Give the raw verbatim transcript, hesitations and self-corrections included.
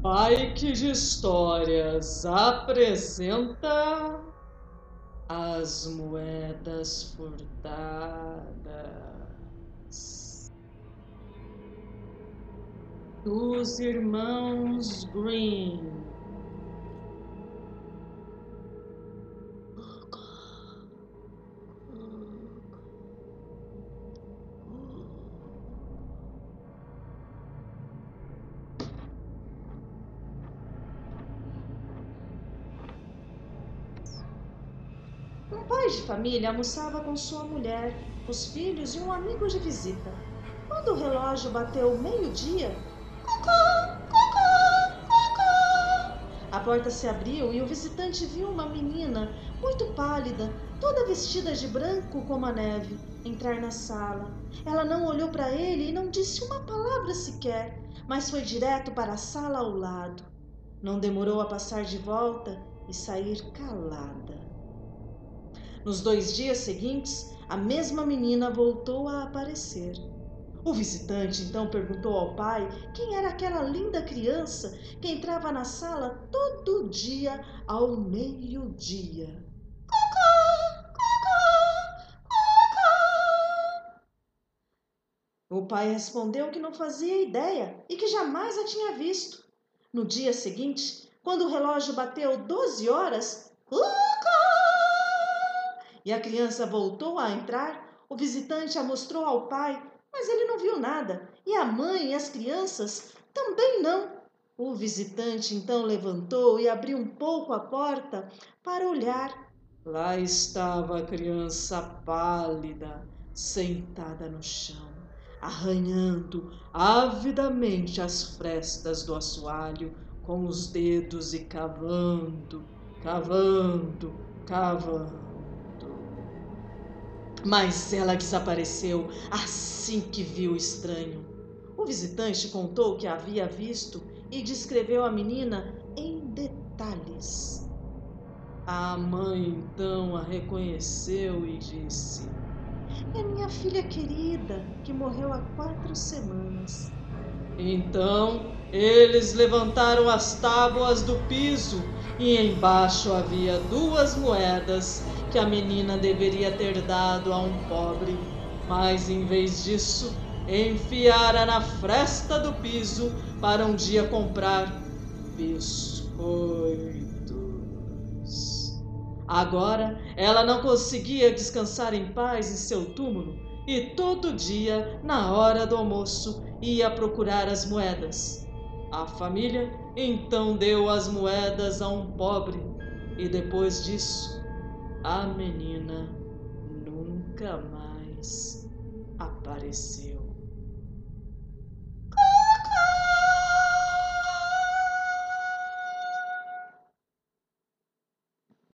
Bike de Histórias apresenta As Moedas Furtadas dos Irmãos Grimm. Um pai de família almoçava com sua mulher, os filhos e um amigo de visita. Quando o relógio bateu meio-dia, cocô, cocô, cocô, a porta se abriu e o visitante viu uma menina muito pálida, toda vestida de branco como a neve, entrar na sala. Ela não olhou para ele e não disse uma palavra sequer, mas foi direto para a sala ao lado. Não demorou a passar de volta e sair calada. Nos dois dias seguintes, a mesma menina voltou a aparecer. O visitante então perguntou ao pai quem era aquela linda criança que entrava na sala todo dia ao meio-dia. O pai respondeu que não fazia ideia e que jamais a tinha visto. No dia seguinte, quando o relógio bateu doze horas, e a criança voltou a entrar, o visitante a mostrou ao pai, mas ele não viu nada, e a mãe e as crianças também não. O visitante então levantou e abriu um pouco a porta para olhar. Lá estava a criança pálida, sentada no chão, arranhando avidamente as frestas do assoalho com os dedos e cavando, cavando, cavando. Mas ela desapareceu assim que viu o estranho. O visitante contou o que havia visto e descreveu a menina em detalhes. A mãe então a reconheceu e disse: "É minha filha querida, que morreu há quatro semanas." Então eles levantaram as tábuas do piso e embaixo havia duas moedas que a menina deveria ter dado a um pobre, mas em vez disso enfiara na fresta do piso para um dia comprar biscoitos. Agora ela não conseguia descansar em paz em seu túmulo e todo dia, na hora do almoço, ia procurar as moedas. A família então deu as moedas a um pobre e depois disso a menina nunca mais apareceu.